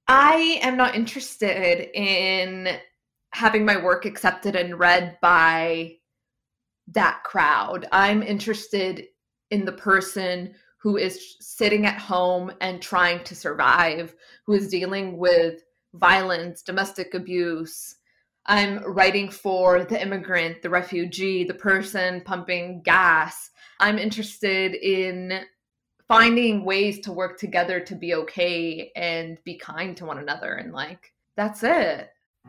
I am not interested in having my work accepted and read by that crowd. I'm interested in the person who is sitting at home and trying to survive, who is dealing with violence, domestic abuse. I'm writing for the immigrant, the refugee, the person pumping gas. I'm interested in finding ways to work together to be okay and be kind to one another. And that's it.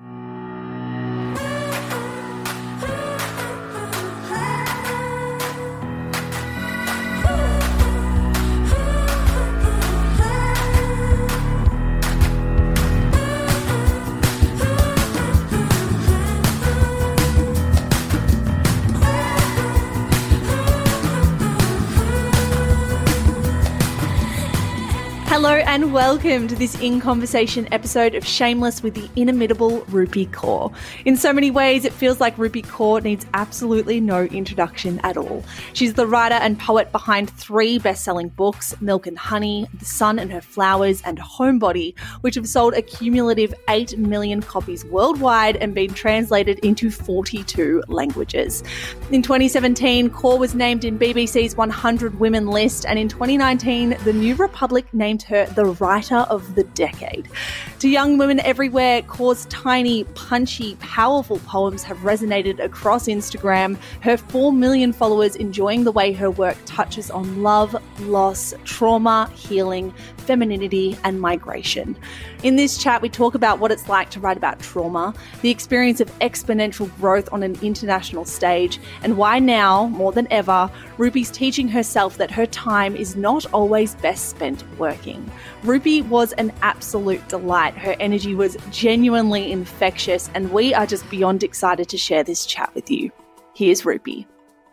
Hello and welcome to this In Conversation episode of Shameless with the inimitable Rupi Kaur. In so many ways, it feels like Rupi Kaur needs absolutely no introduction at all. She's the writer and poet behind 3 best-selling books, Milk and Honey, The Sun and Her Flowers, and Homebody, which have sold a cumulative 8 million copies worldwide and been translated into 42 languages. In 2017, Kaur was named in BBC's 100 Women list, and in 2019, the New Republic named her the Writer of the Decade. To young women everywhere, Kaur's tiny, punchy, powerful poems have resonated across Instagram, her 4 million followers enjoying the way her work touches on love, loss, trauma, healing, femininity, and migration. In this chat, we talk about what it's like to write about trauma, the experience of exponential growth on an international stage, and why now, more than ever, Rupi's teaching herself that her time is not always best spent working. Rupi was an absolute delight. Her energy was genuinely infectious, and we are just beyond excited to share this chat with you. Here's Rupi.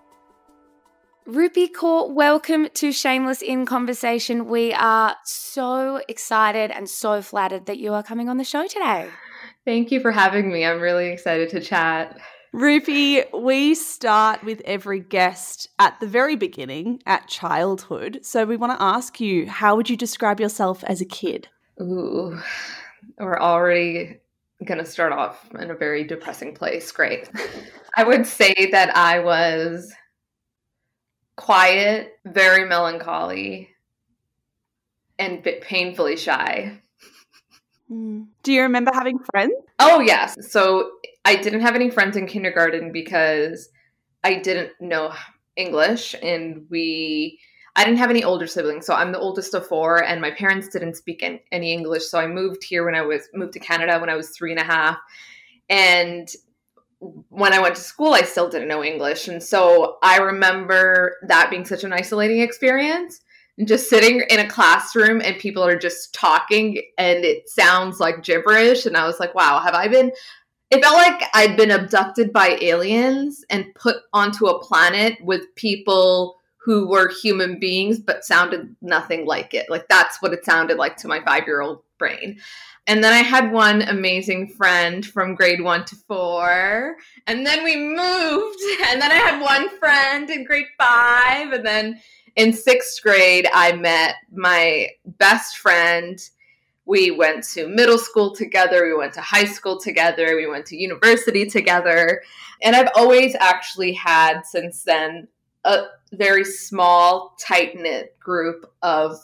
Rupi Kaur, welcome to Shameless in Conversation. We are so excited and so flattered that you are coming on the show today. Thank you for having me. I'm really excited to chat. Rupi, we start with every guest at the very beginning, at childhood. So we want to ask you, how would you describe yourself as a kid? Ooh, we're already going to start off in a very depressing place. Great. I would say that I was quiet, very melancholy, and painfully shy. Do you remember having friends? Oh, yes. So I didn't have any friends in kindergarten because I didn't know English, and I didn't have any older siblings. So I'm the oldest of 4, and my parents didn't speak any English. So I moved here moved to Canada when I was 3.5. And when I went to school, I still didn't know English. And so I remember that being such an isolating experience. And just sitting in a classroom and people are just talking and it sounds like gibberish. And I was like, wow, it felt like I'd been abducted by aliens and put onto a planet with people who were human beings but sounded nothing like it. Like that's what it sounded like to my 5-year-old brain. And then I had one amazing friend from grade 1 to 4. And then we moved. And then I had one friend in grade 5. And then in 6th grade, I met my best friend. We went to middle school together. We went to high school together. We went to university together. And I've always actually had, since then, a very small, tight-knit group of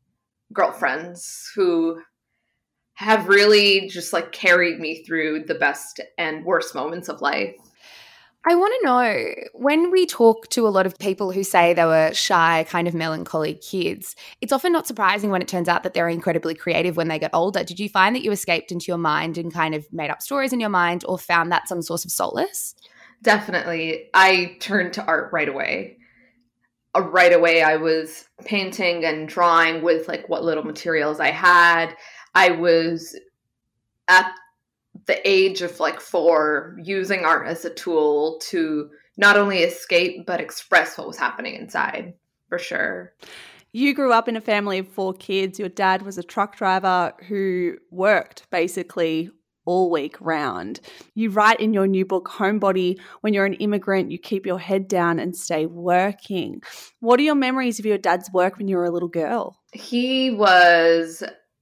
girlfriends who have really just carried me through the best and worst moments of life. I want to know, when we talk to a lot of people who say they were shy, kind of melancholy kids, it's often not surprising when it turns out that they're incredibly creative when they get older. Did you find that you escaped into your mind and kind of made up stories in your mind, or found that some source of solace? Definitely. I turned to art right away. Right away, I was painting and drawing with what little materials I had. I was at the age of 4 using art as a tool to not only escape but express what was happening inside, for sure. You grew up in a family of 4 kids. Your dad was a truck driver who worked basically all week round. You write in your new book, Homebody, when you're an immigrant, you keep your head down and stay working. What are your memories of your dad's work when you were a little girl? He was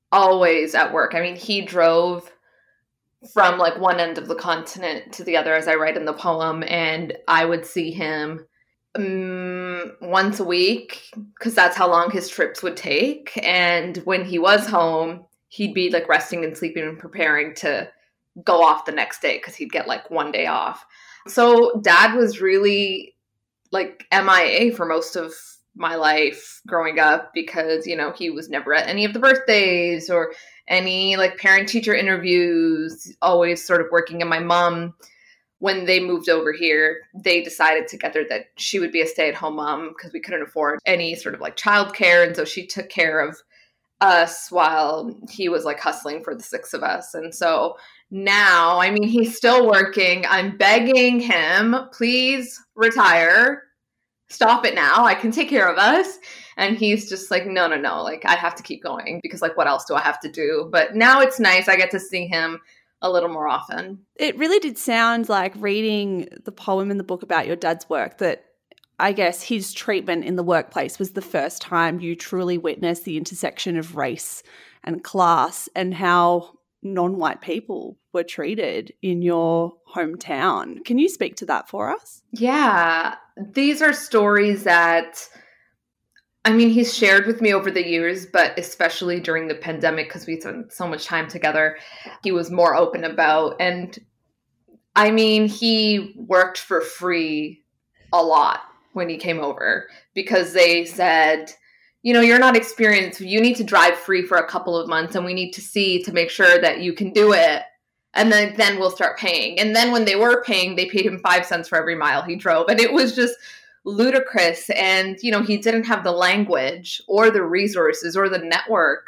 always at work. I mean, he drove from like one end of the continent to the other, as I write in the poem, and I would see him once a week because that's how long his trips would take. And when he was home, he'd be like resting and sleeping and preparing to go off the next day because he'd get like one day off. So dad was really like MIA for most of my life growing up because, you know, he was never at any of the birthdays or any like parent teacher interviews, always sort of working. And my mom, when they moved over here, they decided together that she would be a stay-at-home mom because we couldn't afford any sort of like childcare. And so she took care of us while he was like hustling for the six of us. And so now, I mean, he's still working. I'm begging him, please retire. Stop it now. I can take care of us. And he's just like, no. Like, I have to keep going because like, what else do I have to do? But now it's nice. I get to see him a little more often. It really did sound like reading the poem in the book about your dad's work that I guess his treatment in the workplace was the first time you truly witnessed the intersection of race and class and how non-white people were treated in your hometown. Can you speak to that for us? Yeah, these are stories that, I mean, he's shared with me over the years, but especially during the pandemic because we spent so much time together, he was more open about. And I mean, he worked for free a lot when he came over because they said, you know, you're not experienced. You need to drive free for a couple of months and we need to see to make sure that you can do it. And then we'll start paying. And then when they were paying, they paid him 5 cents for every mile he drove. And it was just ludicrous. And, you know, he didn't have the language or the resources or the network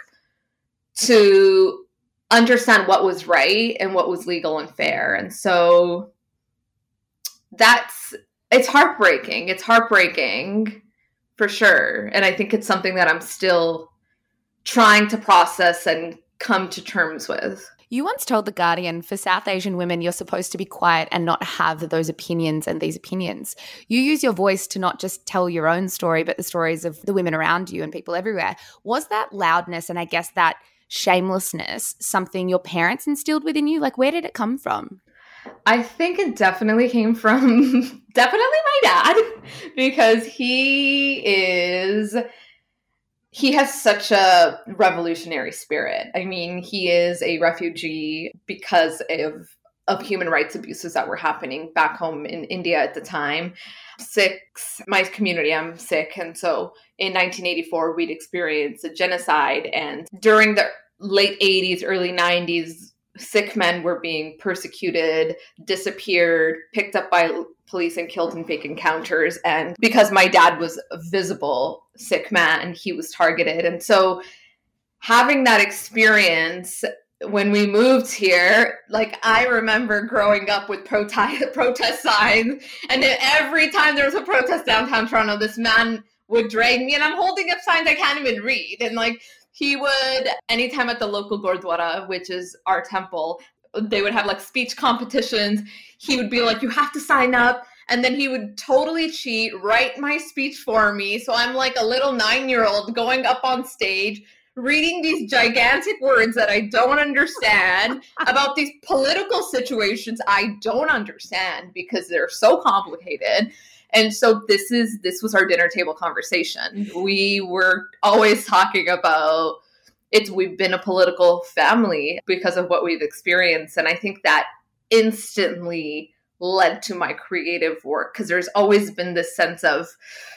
to understand what was right and what was legal and fair. And so it's heartbreaking. It's heartbreaking for sure. And I think it's something that I'm still trying to process and come to terms with. You once told The Guardian, for South Asian women, you're supposed to be quiet and not have those opinions and these opinions. You use your voice to not just tell your own story, but the stories of the women around you and people everywhere. Was that loudness and I guess that shamelessness something your parents instilled within you? Like, where did it come from? I think it definitely came from definitely my dad because he has such a revolutionary spirit. I mean, he is a refugee because of human rights abuses that were happening back home in India at the time. My community, I'm Sikh. And so in 1984, we'd experienced a genocide. And during the late 80s, early 90s, Sikh men were being persecuted, disappeared, picked up by police and killed in fake encounters. And because my dad was a visible Sikh man, he was targeted. And so having that experience when we moved here, like I remember growing up with protest signs. And then every time there was a protest downtown Toronto, this man would drag me and I'm holding up signs I can't even read. And like, he would, anytime at the local Gurdwara, which is our temple, they would have like speech competitions. He would be like, you have to sign up. And then he would totally cheat, write my speech for me. So I'm like a little 9-year-old going up on stage, reading these gigantic words that I don't understand about these political situations I don't understand because they're so complicated. And so this was our dinner table conversation. We were always talking about we've been a political family because of what we've experienced. And I think that instantly led to my creative work because there's always been this sense of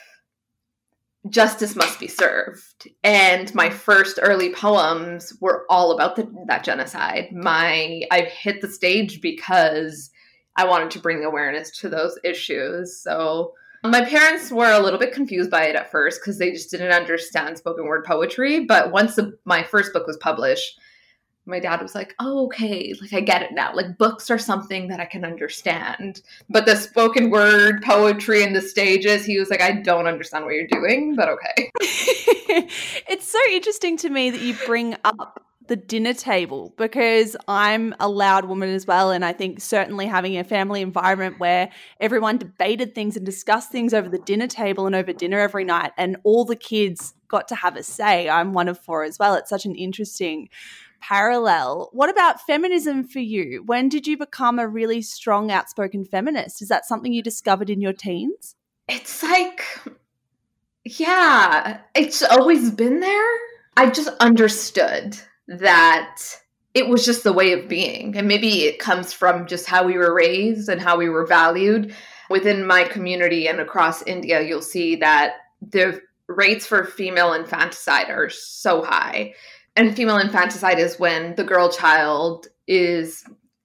justice must be served. And my first early poems were all about that genocide. I hit the stage because I wanted to bring awareness to those issues. So my parents were a little bit confused by it at first because they just didn't understand spoken word poetry. But once my first book was published, my dad was like, oh, okay, like I get it now. Like books are something that I can understand. But the spoken word poetry and the stages, he was like, I don't understand what you're doing, but okay. It's so interesting to me that you bring up the dinner table, because I'm a loud woman as well. And I think certainly having a family environment where everyone debated things and discussed things over the dinner table and over dinner every night, and all the kids got to have a say. I'm one of 4 as well. It's such an interesting parallel. What about feminism for you? When did you become a really strong, outspoken feminist? Is that something you discovered in your teens? It's like, yeah, it's always been there. I just understood that it was just the way of being. And maybe it comes from just how we were raised and how we were valued. Within my community and across India, you'll see that the rates for female infanticide are so high. And female infanticide is when the girl child is,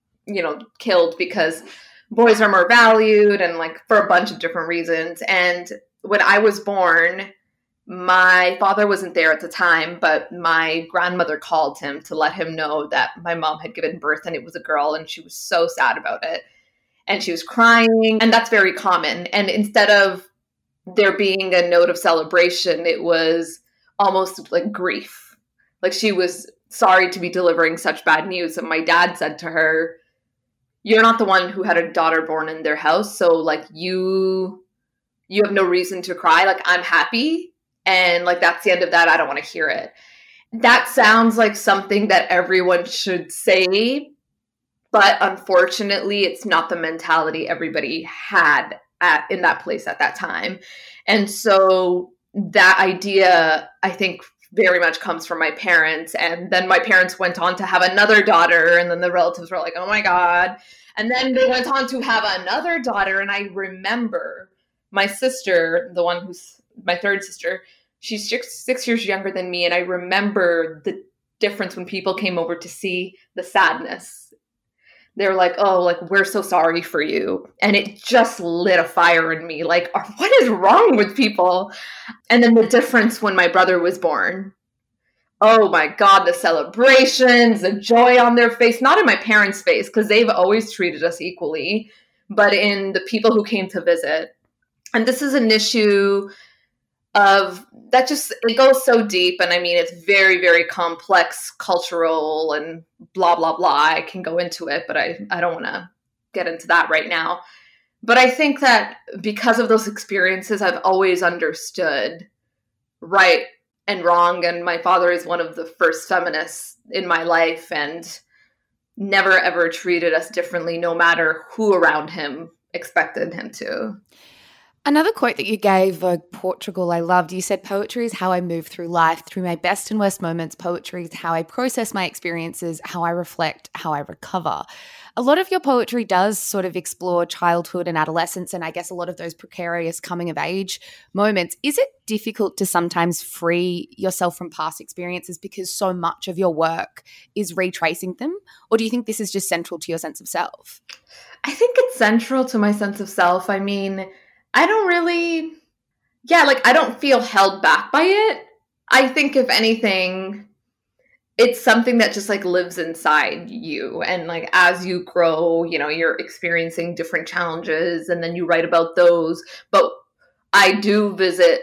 killed because boys are more valued and like for a bunch of different reasons. And when I was born, my father wasn't there at the time, but my grandmother called him to let him know that my mom had given birth and it was a girl, and she was so sad about it. And she was crying, and that's very common. And instead of there being a note of celebration, it was almost like grief. Like she was sorry to be delivering such bad news. And my dad said to her, "You're not the one who had a daughter born in their house. So like you have no reason to cry. Like I'm happy. And like, that's the end of that. I don't want to hear it." That sounds like something that everyone should say, but unfortunately, it's not the mentality everybody had in that place at that time. And so that idea, I think, very much comes from my parents. And then my parents went on to have another daughter, and then the relatives were like, "Oh my God." And then they went on to have another daughter. And I remember my sister, the one who's my third sister, she's 6 years younger than me. And I remember the difference when people came over to see the sadness. They were like, "Oh, like, we're so sorry for you." And it just lit a fire in me. Like, what is wrong with people? And then the difference when my brother was born. Oh my God, the celebrations, the joy on their face, not in my parents' face, because they've always treated us equally, but in the people who came to visit. And this is an issue of that it goes so deep. And I mean, it's very, very complex, cultural and blah, blah, blah. I can go into it, but I don't want to get into that right now. But I think that because of those experiences, I've always understood right and wrong. And my father is one of the first feminists in my life and never, ever treated us differently, no matter who around him expected him to. Another quote that you gave, Vogue Portugal, I loved. You said, "Poetry is how I move through life. Through my best and worst moments, poetry is how I process my experiences, how I reflect, how I recover." A lot of your poetry does sort of explore childhood and adolescence, and I guess a lot of those precarious coming of age moments. Is it difficult to sometimes free yourself from past experiences because so much of your work is retracing them? Or do you think this is just central to your sense of self? I think it's central to my sense of self. I mean, I don't really, I don't feel held back by it. I think if anything, it's something that just like lives inside you. And like, as you grow, you're experiencing different challenges and then you write about those. But I do visit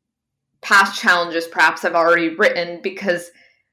past challenges perhaps I've already written because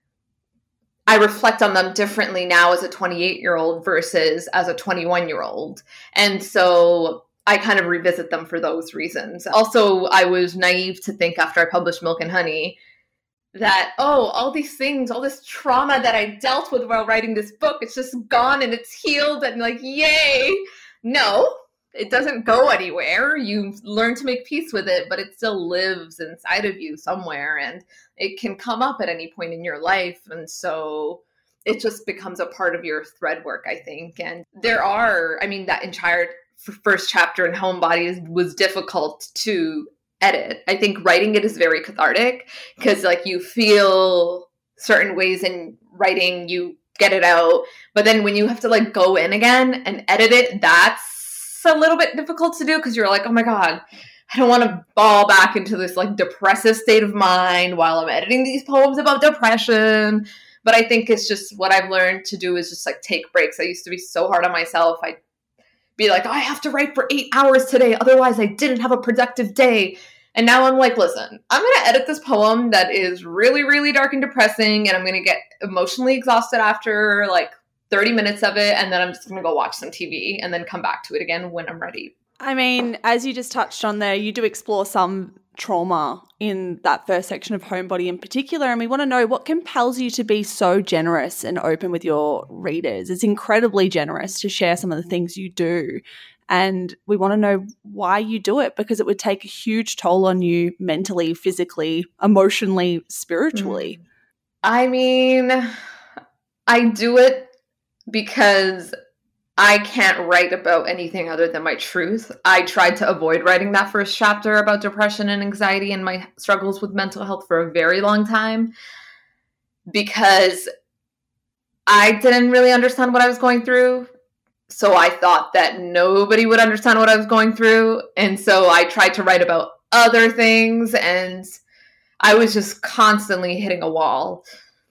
I reflect on them differently now as a 28-year-old versus as a 21-year-old. And so I kind of revisit them for those reasons. Also, I was naive to think after I published Milk and Honey that, all these things, all this trauma that I dealt with while writing this book, it's just gone and it's healed and like, yay. No, it doesn't go anywhere. You learn to make peace with it, but it still lives inside of you somewhere and it can come up at any point in your life. And so it just becomes a part of your thread work, I think. And that entire first chapter in Homebody was difficult to edit. I think writing it is very cathartic because like you feel certain ways in writing, you get it out. But then when you have to like go in again and edit it, that's a little bit difficult to do because you're like, oh my God, I don't want to fall back into this like depressive state of mind while I'm editing these poems about depression. But I think it's just what I've learned to do is just like take breaks. I used to be so hard on myself. I'd be like, I have to write for 8 hours today. Otherwise I didn't have a productive day. And now I'm like, listen, I'm going to edit this poem that is really, really dark and depressing, and I'm going to get emotionally exhausted after like 30 minutes of it, and then I'm just going to go watch some TV and then come back to it again when I'm ready. I mean, as you just touched on there, you do explore some trauma in that first section of Homebody in particular, and we want to know what compels you to be so generous and open with your readers. It's incredibly generous to share some of the things you do, and we want to know why you do it, because it would take a huge toll on you mentally, physically, emotionally, spiritually. I mean, I do it because I can't write about anything other than my truth. I tried to avoid writing that first chapter about depression and anxiety and my struggles with mental health for a very long time because I didn't really understand what I was going through. So I thought that nobody would understand what I was going through. And so I tried to write about other things, and I was just constantly hitting a wall.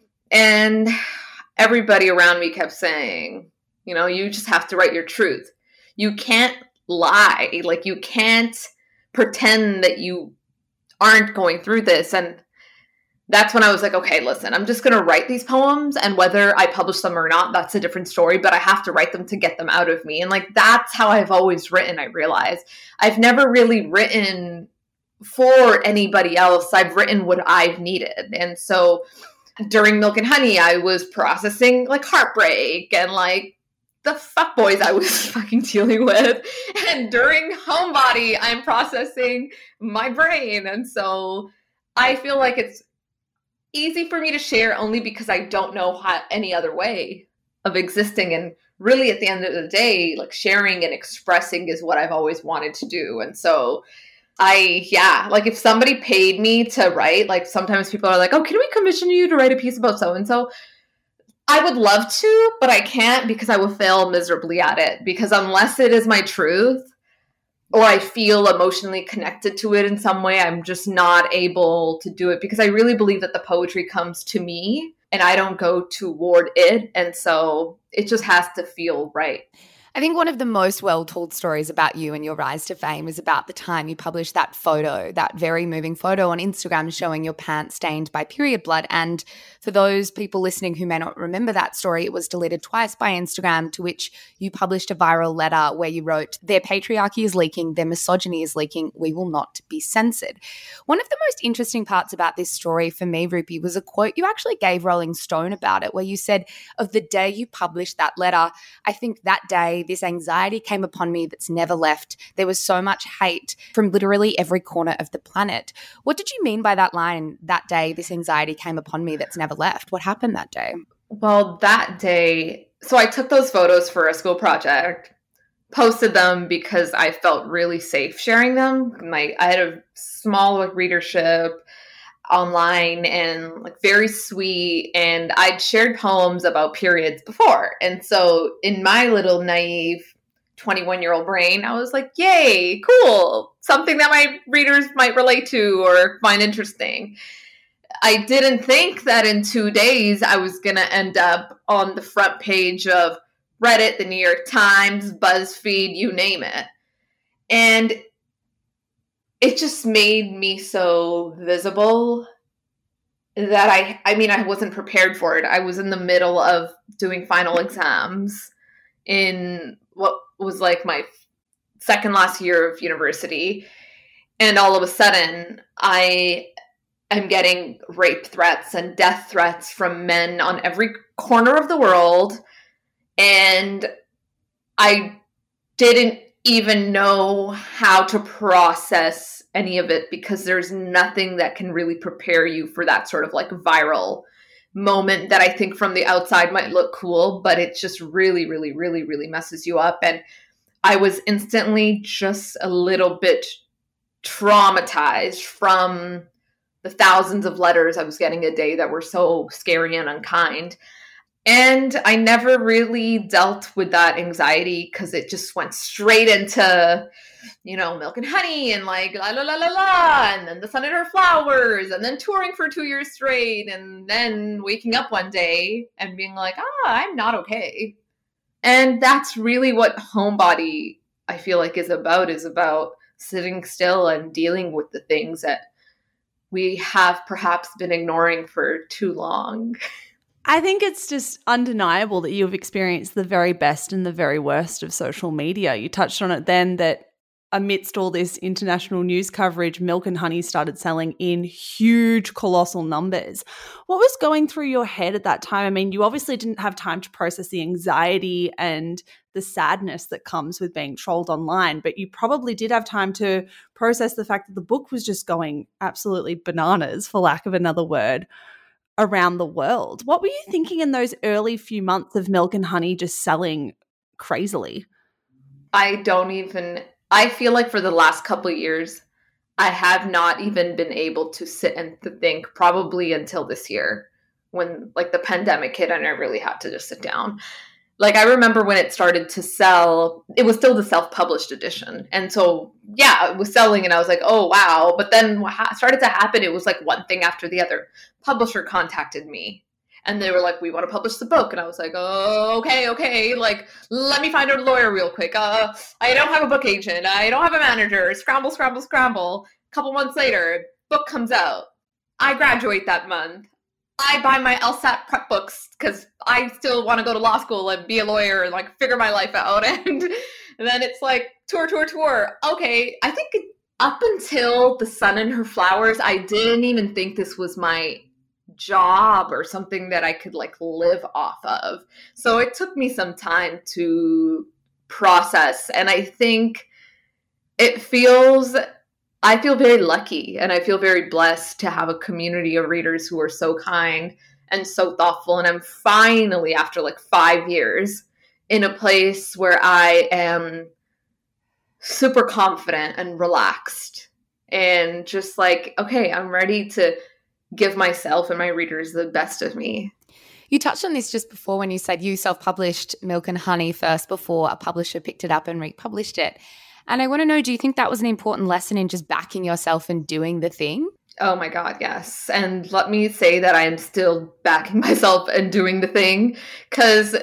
And everybody around me kept saying, you know, you just have to write your truth. You can't lie. Like, you can't pretend that you aren't going through this. And that's when I was like, okay, listen, I'm just going to write these poems, and whether I publish them or not, that's a different story, but I have to write them to get them out of me. And like, that's how I've always written, I realize. I've never really written for anybody else. I've written what I've needed. And so during Milk and Honey, I was processing like heartbreak and like the fuckboys I was fucking dealing with. And during Homebody, I'm processing my brain. And so I feel like it's easy for me to share only because I don't know any other way of existing. And really, at the end of the day, like, sharing and expressing is what I've always wanted to do. And so like, if somebody paid me to write, like, sometimes people are like, oh, can we commission you to write a piece about so-and-so? I would love to, but I can't, because I will fail miserably at it. Because unless it is my truth, or I feel emotionally connected to it in some way, I'm just not able to do it, because I really believe that the poetry comes to me and I don't go toward it. And so it just has to feel right. I think one of the most well-told stories about you and your rise to fame is about the time you published that photo, that very moving photo on Instagram showing your pants stained by period blood. And for those people listening who may not remember that story, it was deleted twice by Instagram, to which you published a viral letter where you wrote, "Their patriarchy is leaking, their misogyny is leaking, we will not be censored." One of the most interesting parts about this story for me, Rupi, was a quote you actually gave Rolling Stone about it, where you said, "Of the day you published that letter, I think that day this anxiety came upon me that's never left. There was so much hate from literally every corner of the planet." What did you mean by that line, "that day this anxiety came upon me that's never left"? What happened that day? Well, that day, so I took those photos for a school project, posted them because I felt really safe sharing them. I had a small readership online and like very sweet, and I'd shared poems about periods before. And so in my little naive 21-year-old brain, I was like, yay, cool, something that my readers might relate to or find interesting. I didn't think that in 2 days I was going to end up on the front page of Reddit, the New York Times, BuzzFeed, you name it. And it just made me so visible that I wasn't prepared for it. I was in the middle of doing final exams in what was like my second last year of university. And all of a sudden, I am getting rape threats and death threats from men on every corner of the world. And I didn't even know how to process any of it, because there's nothing that can really prepare you for that sort of like viral moment that I think from the outside might look cool, but it just really, really, really, really messes you up. And I was instantly just a little bit traumatized from the thousands of letters I was getting a day that were so scary and unkind. And I never really dealt with that anxiety because it just went straight into, Milk and Honey and like la la la la la, and then The Sun and Her Flowers, and then touring for 2 years straight, and then waking up one day and being like, I'm not okay. And that's really what Homebody, I feel like, is about sitting still and dealing with the things that we have perhaps been ignoring for too long. I think it's just undeniable that you've experienced the very best and the very worst of social media. You touched on it then that amidst all this international news coverage, Milk and Honey started selling in huge, colossal numbers. What was going through your head at that time? I mean, you obviously didn't have time to process the anxiety and the sadness that comes with being trolled online, but you probably did have time to process the fact that the book was just going absolutely bananas, for lack of another word, around the world. What were you thinking in those early few months of Milk and Honey just selling crazily? I feel like for the last couple of years, I have not even been able to sit and think, probably until this year when like the pandemic hit and I really had to just sit down. Like I remember when it started to sell, it was still the self-published edition. And so, yeah, it was selling and I was like, oh, wow. But then what started to happen, it was like one thing after the other. Publisher contacted me and they were like, we want to publish the book. And I was like, oh, okay. Like, let me find a lawyer real quick. I don't have a book agent. I don't have a manager. Scramble. A couple months later, book comes out. I graduate that month. I buy my LSAT prep books because I still want to go to law school and be a lawyer and like figure my life out. And then it's like tour. Okay, I think up until The Sun and Her Flowers, I didn't even think this was my job or something that I could like live off of. So it took me some time to process. And I think I feel very lucky and I feel very blessed to have a community of readers who are so kind and so thoughtful. And I'm finally, after like 5 years, in a place where I am super confident and relaxed and just like, okay, I'm ready to give myself and my readers the best of me. You touched on this just before when you said you self-published Milk and Honey first before a publisher picked it up and republished it. And I want to know, do you think that was an important lesson in just backing yourself and doing the thing? Oh my God, yes. And let me say that I am still backing myself and doing the thing, because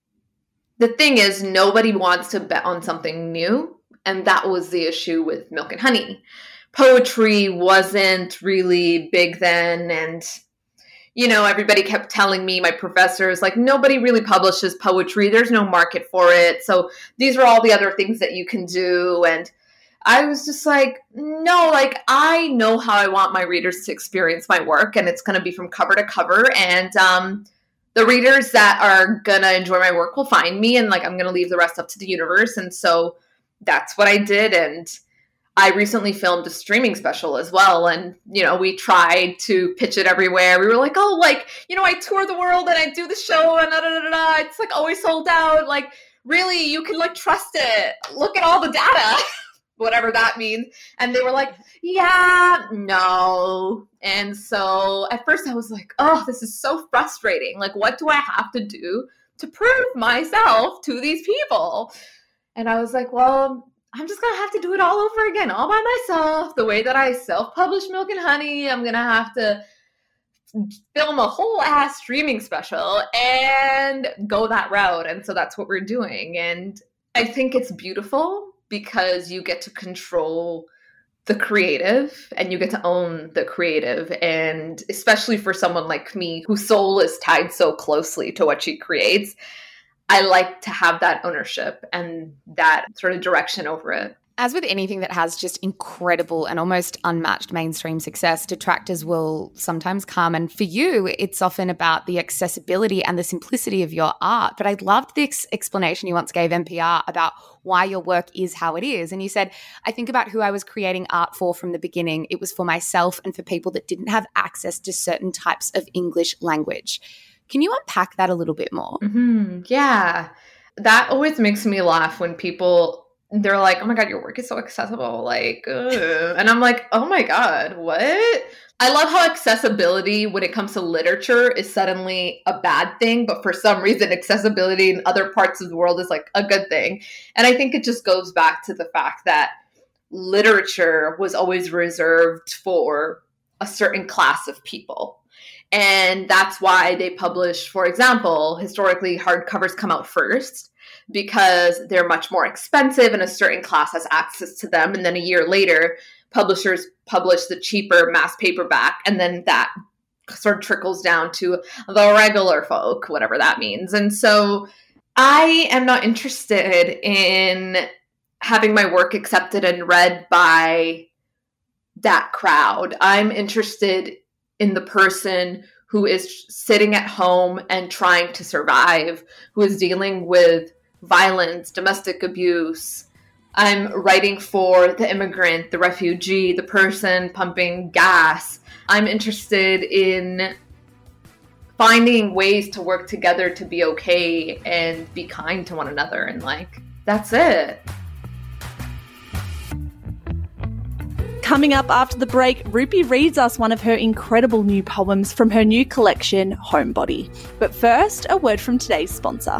the thing is, nobody wants to bet on something new. And that was the issue with Milk and Honey. Poetry wasn't really big then. And you know, everybody kept telling me, my professors, like, nobody really publishes poetry. There's no market for it. So these are all the other things that you can do. And I was just like, no, like, I know how I want my readers to experience my work. And it's going to be from cover to cover. And the readers that are going to enjoy my work will find me. And like, I'm going to leave the rest up to the universe. And so that's what I did. And I recently filmed a streaming special as well. And, you know, we tried to pitch it everywhere. We were like, oh, like, you know, I tour the world and I do the show and it's like always sold out. Like, really, you can like trust it. Look at all the data, whatever that means. And they were like, yeah, no. And so at first I was like, oh, this is so frustrating. Like, what do I have to do to prove myself to these people? And I was like, well, I'm just going to have to do it all over again, all by myself, the way that I self-published Milk and Honey. I'm going to have to film a whole ass streaming special and go that route. And so that's what we're doing. And I think it's beautiful because you get to control the creative and you get to own the creative. And especially for someone like me, whose soul is tied so closely to what she creates, I like to have that ownership and that sort of direction over it. As with anything that has just incredible and almost unmatched mainstream success, detractors will sometimes come. And for you, it's often about the accessibility and the simplicity of your art. But I loved the explanation you once gave NPR about why your work is how it is. And you said, I think about who I was creating art for from the beginning. It was for myself and for people that didn't have access to certain types of English language. Can you unpack that a little bit more? Mm-hmm. Yeah. That always makes me laugh when people, they're like, oh my God, your work is so accessible. Like, ugh. And I'm like, oh my God, what? I love how accessibility when it comes to literature is suddenly a bad thing, but for some reason, accessibility in other parts of the world is like a good thing. And I think it just goes back to the fact that literature was always reserved for a certain class of people. And that's why they publish, for example, historically hardcovers come out first because they're much more expensive and a certain class has access to them. And then a year later, publishers publish the cheaper mass paperback. And then that sort of trickles down to the regular folk, whatever that means. And so I am not interested in having my work accepted and read by that crowd. I'm interested in the person who is sitting at home and trying to survive, who is dealing with violence, domestic abuse. I'm writing for the immigrant, the refugee, the person pumping gas. I'm interested in finding ways to work together to be okay and be kind to one another. And like, that's it. Coming up after the break, Rupi reads us one of her incredible new poems from her new collection, Homebody. But first, a word from today's sponsor.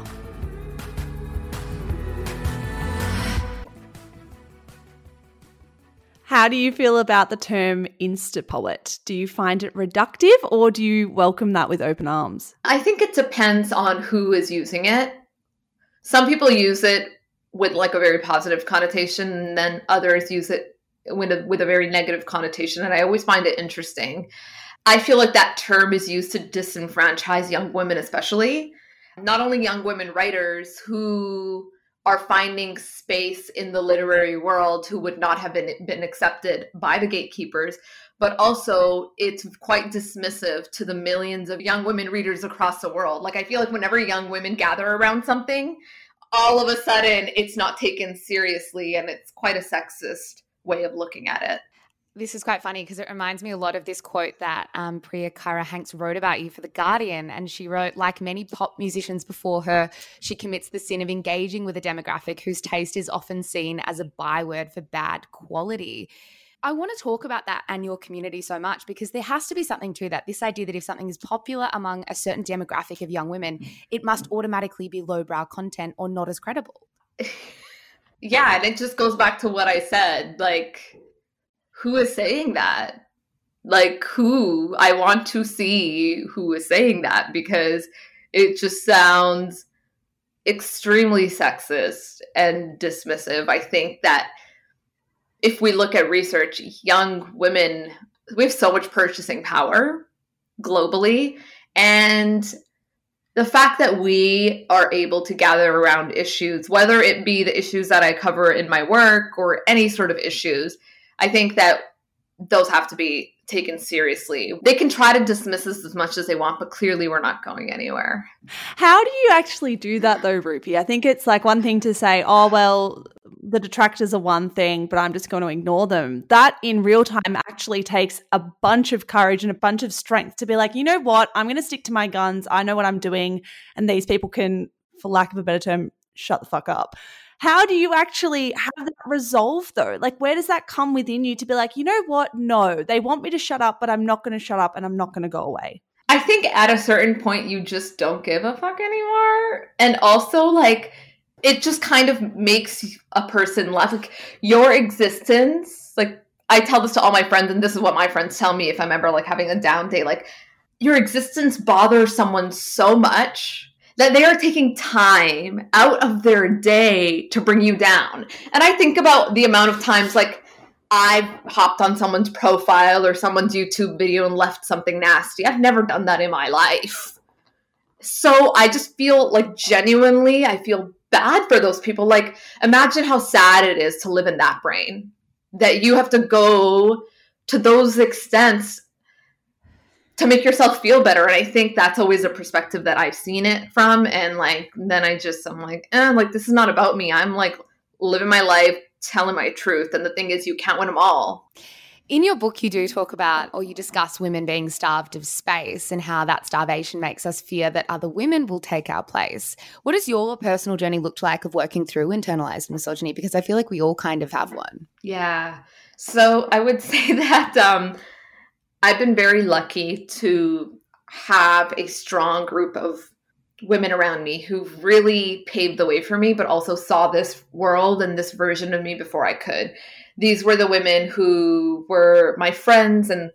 How do you feel about the term Instapoet? Do you find it reductive or do you welcome that with open arms? I think it depends on who is using it. Some people use it with like a very positive connotation, and then others use it with a very negative connotation, and I always find it interesting. I feel like that term is used to disenfranchise young women, especially. Not only young women writers who are finding space in the literary world who would not have been accepted by the gatekeepers, but also it's quite dismissive to the millions of young women readers across the world. Like, I feel like whenever young women gather around something, all of a sudden it's not taken seriously, and it's quite a sexist way of looking at it. This is quite funny because it reminds me a lot of this quote that Priya Kara Hanks wrote about you for The Guardian. And she wrote, like many pop musicians before her, she commits the sin of engaging with a demographic whose taste is often seen as a byword for bad quality. I want to talk about that and your community so much because there has to be something to that. This idea that if something is popular among a certain demographic of young women, it must automatically be lowbrow content or not as credible. Yeah, and it just goes back to what I said. Like, who is saying that? Like, who? I want to see who is saying that because it just sounds extremely sexist and dismissive. I think that if we look at research, young women, we have so much purchasing power globally. And the fact that we are able to gather around issues, whether it be the issues that I cover in my work or any sort of issues, I think that those have to be taken seriously. They can try to dismiss us as much as they want, but clearly we're not going anywhere. How do you actually do that though, Rupi? I think it's like one thing to say, oh, well, the detractors are one thing, but I'm just going to ignore them. That in real time actually takes a bunch of courage and a bunch of strength to be like, you know what, I'm going to stick to my guns. I know what I'm doing. And these people can, for lack of a better term, shut the fuck up. How do you actually have that resolve though? Like, where does that come within you to be like, you know what? No, they want me to shut up, but I'm not going to shut up and I'm not going to go away. I think at a certain point, you just don't give a fuck anymore. And also, like, it just kind of makes a person laugh. Like, your existence, like, I tell this to all my friends, and this is what my friends tell me if I'm ever, like, having a down day. Like, your existence bothers someone so much that they are taking time out of their day to bring you down. And I think about the amount of times, like, I've hopped on someone's profile or someone's YouTube video and left something nasty. I've never done that in my life. So I just feel like genuinely, I feel bad for those people. Like, imagine how sad it is to live in that brain, that you have to go to those extents to make yourself feel better. And I think that's always a perspective that I've seen it from. And like, then I'm like, like, this is not about me. I'm like living my life, telling my truth. And the thing is, you can't win them all. In your book, you do talk about, or you discuss women being starved of space and how that starvation makes us fear that other women will take our place. What does your personal journey look like of working through internalized misogyny? Because I feel like we all kind of have one. Yeah. So I would say that I've been very lucky to have a strong group of women around me who really paved the way for me, but also saw this world and this version of me before I could. These were the women who were my friends and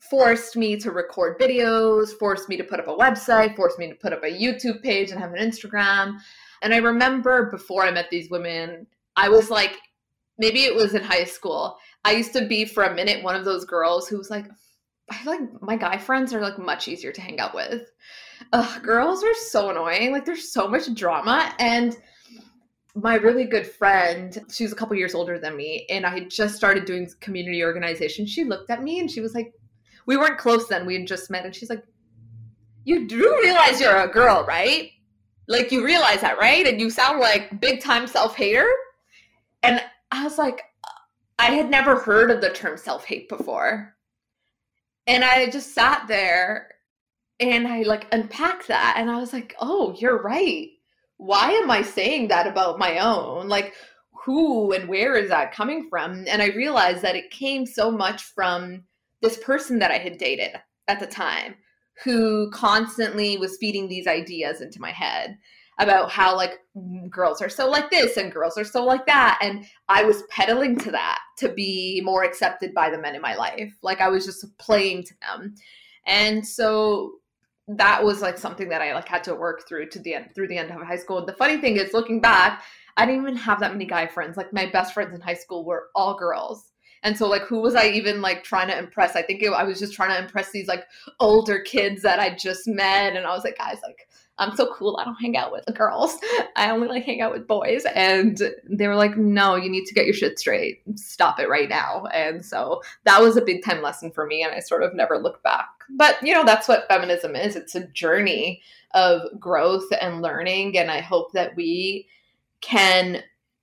forced me to record videos, forced me to put up a website, forced me to put up a YouTube page and have an Instagram. And I remember before I met these women, I was like, maybe it was in high school, I used to be for a minute one of those girls who was like, I feel like my guy friends are like much easier to hang out with. Girls are so annoying. Like there's so much drama. And my really good friend, she was a couple years older than me, and I had just started doing community organization. She looked at me and she was like, we weren't close then, we had just met, and she's like, you do realize you're a girl, right? Like you realize that, right? And you sound like big time self-hater. And I was like, I had never heard of the term self-hate before. And I just sat there and I like unpacked that, and I was like, oh, you're right. Why am I saying that about my own? Like, who and where is that coming from? And I realized that it came so much from this person that I had dated at the time, who constantly was feeding these ideas into my head about how like girls are so like this and girls are so like that. And I was peddling to that to be more accepted by the men in my life. Like I was just playing to them. And so that was like something that I like had to work through through the end of high school. And the funny thing is, looking back, I didn't even have that many guy friends. Like my best friends in high school were all girls. And so like, who was I even like trying to impress? I think I was just trying to impress these like older kids that I just met. And I was like, guys, like, I'm so cool. I don't hang out with girls. I only like hang out with boys. And they were like, no, you need to get your shit straight. Stop it right now. And so that was a big time lesson for me. And I sort of never looked back. But, you know, that's what feminism is. It's a journey of growth and learning. And I hope that we can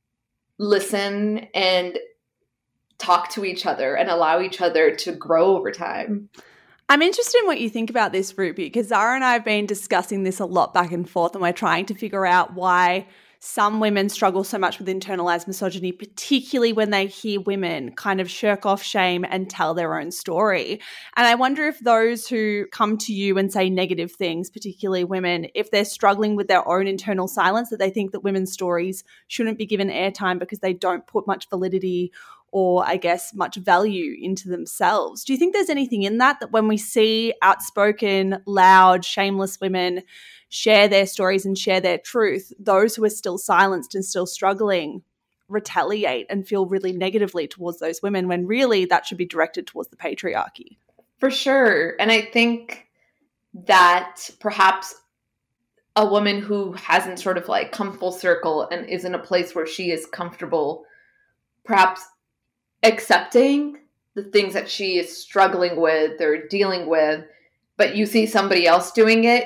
listen and talk to each other and allow each other to grow over time. I'm interested in what you think about this, Rupi, because Zara and I have been discussing this a lot back and forth, and we're trying to figure out why some women struggle so much with internalized misogyny, particularly when they hear women kind of shirk off shame and tell their own story. And I wonder if those who come to you and say negative things, particularly women, if they're struggling with their own internal silence, that they think that women's stories shouldn't be given airtime because they don't put much validity or I guess much value into themselves. Do you think there's anything in that when we see outspoken, loud, shameless women share their stories and share their truth, those who are still silenced and still struggling retaliate and feel really negatively towards those women when really that should be directed towards the patriarchy? For sure. And I think that perhaps a woman who hasn't sort of like come full circle and is in a place where she is comfortable perhaps accepting the things that she is struggling with or dealing with, but you see somebody else doing it,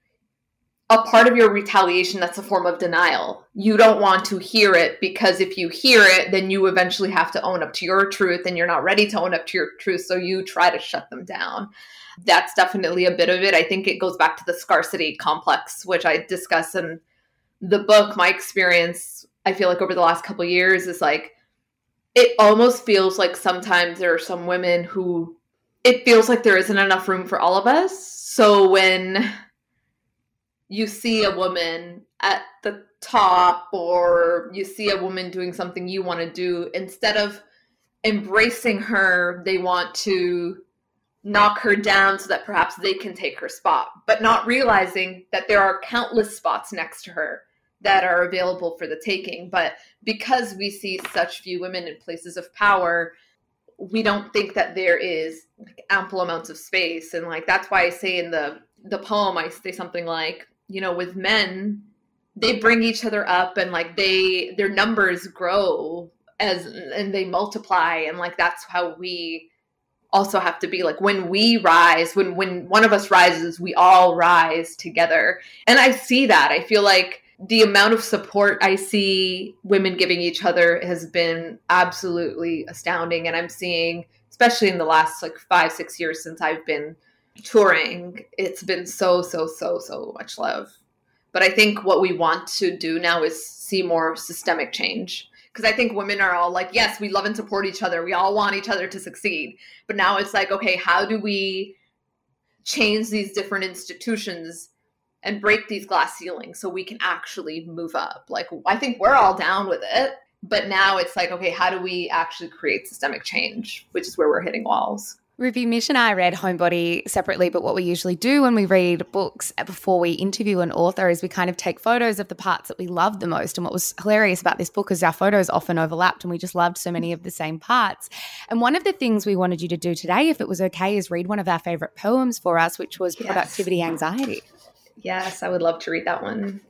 a part of your retaliation, that's a form of denial. You don't want to hear it because if you hear it, then you eventually have to own up to your truth and you're not ready to own up to your truth. So you try to shut them down. That's definitely a bit of it. I think it goes back to the scarcity complex, which I discuss in the book. My experience, I feel like over the last couple of years is like, it almost feels like sometimes there are some women who it feels like there isn't enough room for all of us. So when you see a woman at the top or you see a woman doing something you want to do, instead of embracing her, they want to knock her down so that perhaps they can take her spot, but not realizing that there are countless spots next to her that are available for the taking. But because we see such few women in places of power, we don't think that there is like ample amounts of space. And like, that's why I say in the poem, I say something like, you know, with men, they bring each other up and like their numbers grow and they multiply. And like, that's how we also have to be. Like when we rise, when one of us rises, we all rise together. And I see that. I feel like the amount of support I see women giving each other has been absolutely astounding. And I'm seeing, especially in the last like 5-6 years since I've been touring, it's been so much love. But I think what we want to do now is see more systemic change. Because I think women are all like, yes, we love and support each other. We all want each other to succeed. But now it's like, okay, how do we change these different institutions and break these glass ceilings so we can actually move up? Like, I think we're all down with it. But now it's like, okay, how do we actually create systemic change, which is where we're hitting walls? Ruby, Mish and I read Homebody separately, but what we usually do when we read books before we interview an author is we kind of take photos of the parts that we love the most. And what was hilarious about this book is our photos often overlapped and we just loved so many of the same parts. And one of the things we wanted you to do today, if it was okay, is read one of our favourite poems for us, which was Productivity Anxiety. Yes, I would love to read that one.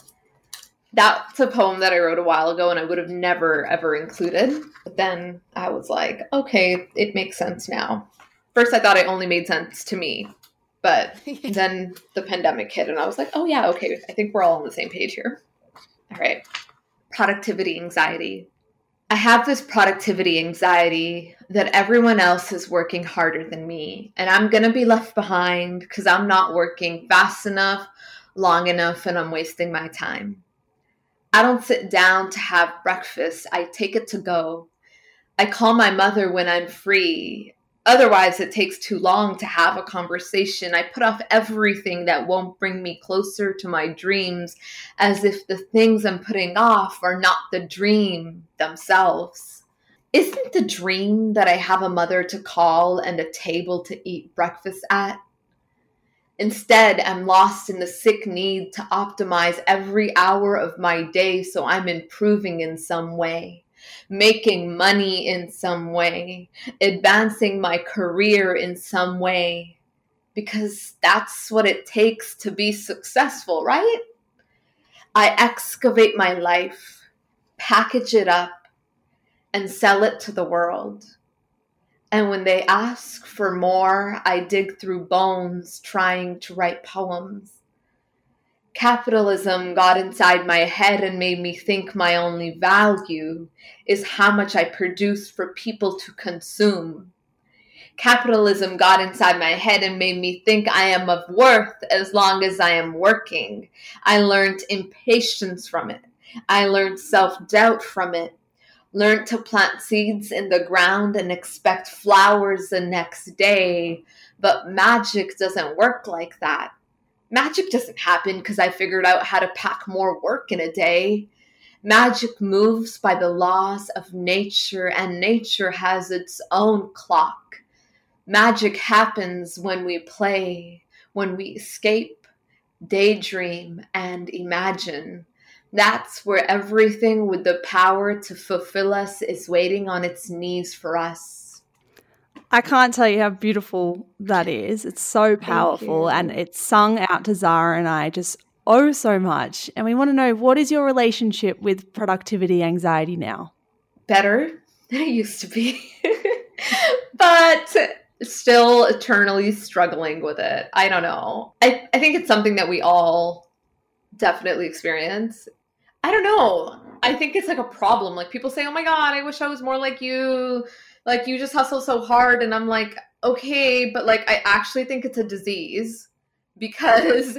That's a poem that I wrote a while ago and I would have never, ever included. But then I was like, okay, it makes sense now. First, I thought it only made sense to me. But then the pandemic hit and I was like, oh yeah, okay, I think we're all on the same page here. All right. Productivity anxiety. I have this productivity anxiety that everyone else is working harder than me. And I'm going to be left behind because I'm not working fast enough, long enough, and I'm wasting my time. I don't sit down to have breakfast. I take it to go. I call my mother when I'm free. Otherwise, it takes too long to have a conversation. I put off everything that won't bring me closer to my dreams, as if the things I'm putting off are not the dream themselves. Isn't the dream that I have a mother to call and a table to eat breakfast at? Instead, I'm lost in the sick need to optimize every hour of my day so I'm improving in some way, making money in some way, advancing my career in some way, because that's what it takes to be successful, right? I excavate my life, package it up, and sell it to the world. And when they ask for more, I dig through bones trying to write poems. Capitalism got inside my head and made me think my only value is how much I produce for people to consume. Capitalism got inside my head and made me think I am of worth as long as I am working. I learned impatience from it. I learned self-doubt from it. Learned to plant seeds in the ground and expect flowers the next day. But magic doesn't work like that. Magic doesn't happen because I figured out how to pack more work in a day. Magic moves by the laws of nature, and nature has its own clock. Magic happens when we play, when we escape, daydream, and imagine. That's where everything with the power to fulfill us is waiting on its knees for us. I can't tell you how beautiful that is. It's so powerful and it's sung out to Zara and I just so much. And we want to know, what is your relationship with productivity anxiety now? Better than it used to be, but still eternally struggling with it. I don't know. I think it's something that we all definitely experience. I don't know. I think it's like a problem. Like people say, oh my God, I wish I was more like you. Like you just hustle so hard. And I'm like, okay, but like I actually think it's a disease because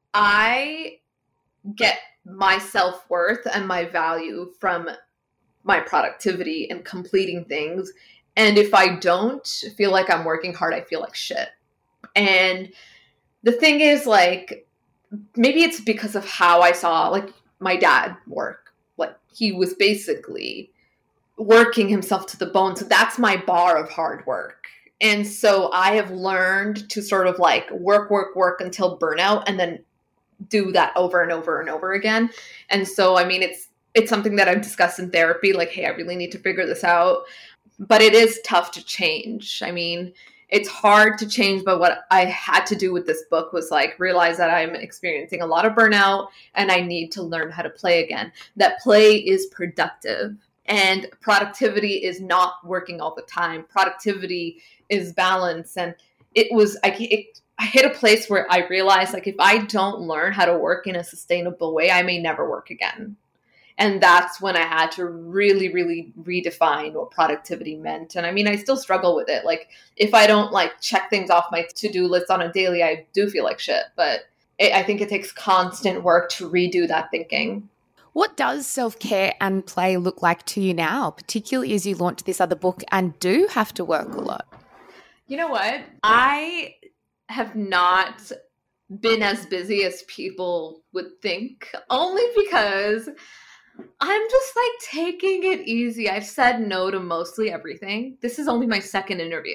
I get my self-worth and my value from my productivity and completing things. And if I don't feel like I'm working hard, I feel like shit. And the thing is, like, maybe it's because of how I saw, like, my dad work. Like, he was basically working himself to the bone. So that's my bar of hard work. And so I have learned to sort of like work until burnout and then do that over and over and over again. And so, I mean, it's something that I've discussed in therapy, like, hey, I really need to figure this out. But it is tough to change. I mean, it's hard to change, but what I had to do with this book was like realize that I'm experiencing a lot of burnout and I need to learn how to play again. That play is productive and productivity is not working all the time. Productivity is balance. And I hit a place where I realized, like, if I don't learn how to work in a sustainable way, I may never work again. And that's when I had to really, really redefine what productivity meant. And I mean, I still struggle with it. Like, if I don't like check things off my to-do list on a daily, I do feel like shit. But I think it takes constant work to redo that thinking. What does self-care and play look like to you now, particularly as you launch this other book and do have to work a lot? You know what? I have not been as busy as people would think, only because I'm just like taking it easy. I've said no to mostly everything. This is only my second interview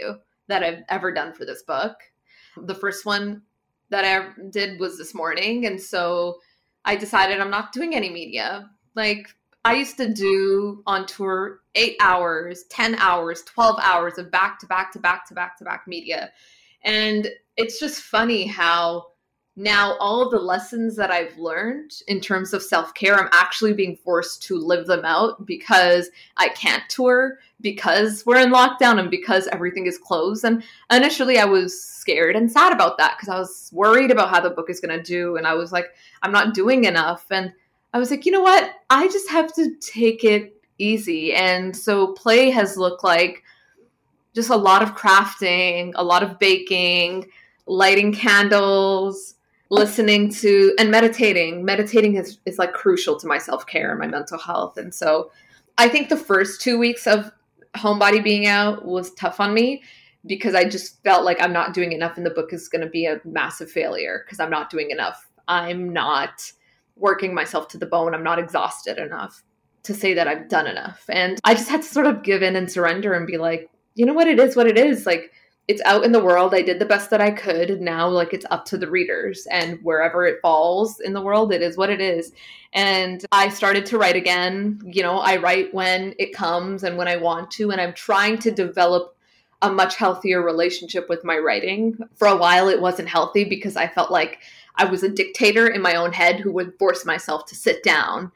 that I've ever done for this book. The first one that I did was this morning. And so I decided I'm not doing any media. Like, I used to do on tour 8 hours, 10 hours, 12 hours of back to back to back to back to back media. And it's just funny how now all of the lessons that I've learned in terms of self-care, I'm actually being forced to live them out because I can't tour, because we're in lockdown, and because everything is closed. And initially I was scared and sad about that because I was worried about how the book is going to do. And I was like, I'm not doing enough. And I was like, you know what? I just have to take it easy. And so play has looked like just a lot of crafting, a lot of baking, lighting candles, listening to, and meditating. Meditating is like crucial to my self-care and my mental health. And so I think the first 2 weeks of Homebody being out was tough on me because I just felt like I'm not doing enough and the book is going to be a massive failure because I'm not doing enough. I'm not working myself to the bone. I'm not exhausted enough to say that I've done enough. And I just had to sort of give in and surrender and be like, you know what, it is what it is. Like, it's out in the world. I did the best that I could. Now, like, it's up to the readers, and wherever it falls in the world, it is what it is. And I started to write again. You know, I write when it comes and when I want to, and I'm trying to develop a much healthier relationship with my writing. For a while, it wasn't healthy because I felt like I was a dictator in my own head who would force myself to sit down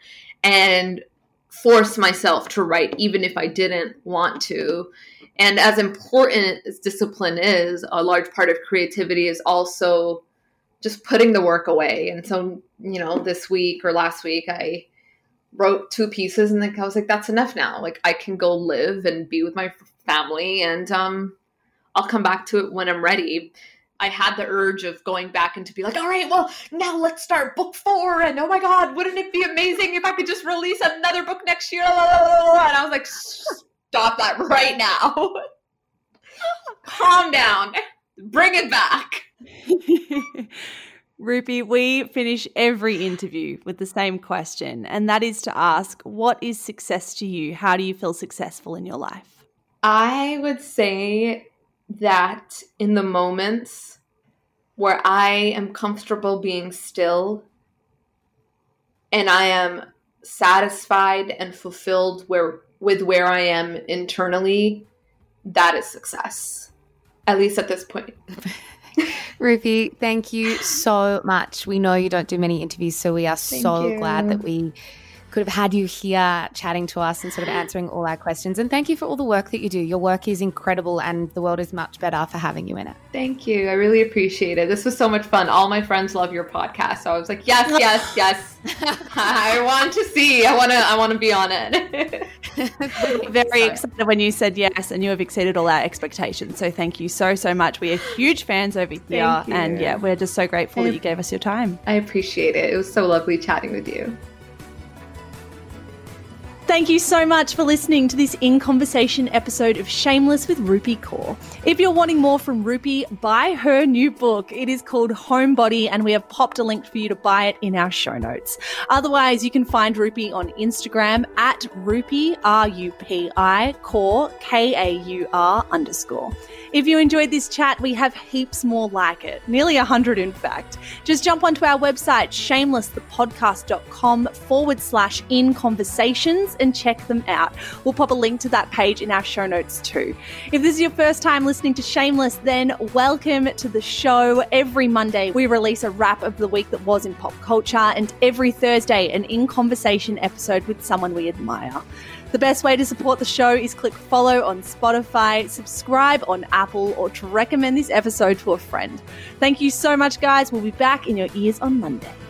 and force myself to write, even if I didn't want to. And as important as discipline is, a large part of creativity is also just putting the work away. And so, you know, this week or last week, I wrote 2 pieces and then I was like, that's enough now. Like, I can go live and be with my family, and I'll come back to it when I'm ready. I had the urge of going back and to be like, all right, well, now let's start book 4. And oh my God, wouldn't it be amazing if I could just release another book next year? And I was like, stop that right now. Calm down. Bring it back. Rupi, we finish every interview with the same question, and that is to ask, what is success to you? How do you feel successful in your life? I would say that in the moments where I am comfortable being still and I am satisfied and fulfilled with where I am internally, that is success, at least at this point. Rupi, thank you so much. We know you don't do many interviews, so we are so glad that we could have had you here chatting to us and sort of answering all our questions. And thank you for all the work that you do. Your work is incredible and the world is much better for having you in it. Thank you. I really appreciate it. This was so much fun. All my friends love your podcast. So I was like, yes. I want to see. I want to be on it. Very excited when you said yes, and you have exceeded all our expectations. So thank you so much. We are huge fans over here. And yeah, we're just so grateful that you gave us your time. I appreciate it. It was so lovely chatting with you. Thank you so much for listening to this In Conversation episode of Shameless with Rupi Kaur. If you're wanting more from Rupi, buy her new book. It is called Homebody, and we have popped a link for you to buy it in our show notes. Otherwise, you can find Rupi on Instagram at Rupi, R-U-P-I, Kaur, K-A-U-R_. If you enjoyed this chat, we have heaps more like it, nearly 100 in fact. Just jump onto our website, shamelessthepodcast.com/inconversations, and check them out. We'll pop a link to that page in our show notes too. If this is your first time listening to Shameless, then welcome to the show. Every Monday, we release a wrap of the week that was in pop culture, and every Thursday, an In Conversation episode with someone we admire. The best way to support the show is click follow on Spotify, subscribe on Apple, or to recommend this episode to a friend. Thank you so much, guys. We'll be back in your ears on Monday.